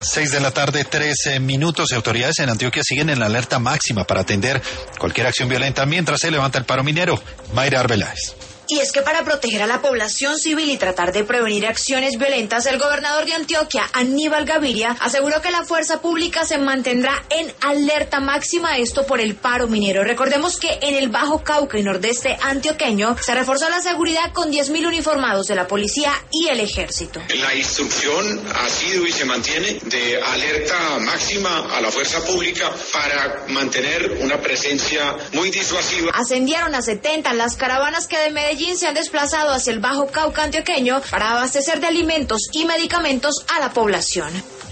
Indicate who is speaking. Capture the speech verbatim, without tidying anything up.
Speaker 1: Seis de la tarde, trece minutos. Autoridades en Antioquia siguen en la alerta máxima para atender cualquier acción violenta mientras se levanta el paro minero. Mayra Arbeláez.
Speaker 2: Y es que para proteger a la población civil y tratar de prevenir acciones violentas, el gobernador de Antioquia, Aníbal Gaviria, aseguró que la fuerza pública se mantendrá en alerta máxima, esto por el paro minero. Recordemos que en el Bajo Cauca y Nordeste antioqueño se reforzó la seguridad con diez mil uniformados de la policía y el ejército.
Speaker 3: La instrucción ha sido y se mantiene de alerta máxima a la fuerza pública para mantener una presencia muy disuasiva.
Speaker 2: Ascendieron a setenta las caravanas que de Medellín se han desplazado hacia el Bajo Cauca antioqueño para abastecer de alimentos y medicamentos a la población.